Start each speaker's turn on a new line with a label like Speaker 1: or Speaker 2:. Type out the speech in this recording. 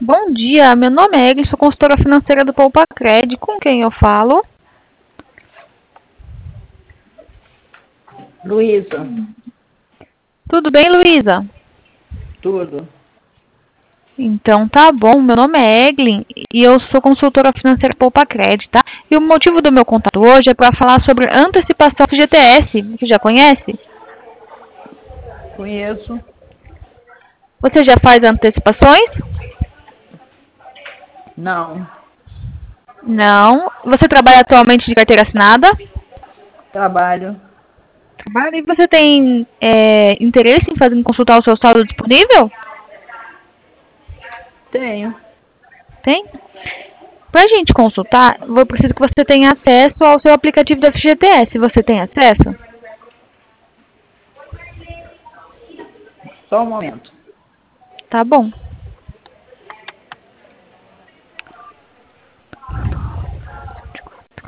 Speaker 1: Bom dia, meu nome é Egli, sou consultora financeira do Poupacred. Com quem eu falo?
Speaker 2: Luísa,
Speaker 1: Tudo bem, Luísa?
Speaker 2: tudo.
Speaker 1: Então tá bom, meu nome é Eglin e eu sou consultora financeira do Poupacred, tá? E o motivo do meu contato hoje é para falar sobre antecipação FGTS. Você já conhece?
Speaker 2: Conheço.
Speaker 1: Você já faz antecipações?
Speaker 2: Não.
Speaker 1: Não. Você trabalha atualmente de carteira assinada?
Speaker 2: Trabalho.
Speaker 1: Trabalha. E você tem interesse em consultar o seu saldo disponível?
Speaker 2: Tenho.
Speaker 1: Tem? Para a gente consultar, eu preciso que você tenha acesso ao seu aplicativo da FGTS. Você tem acesso?
Speaker 2: Só um momento.
Speaker 1: Tá bom.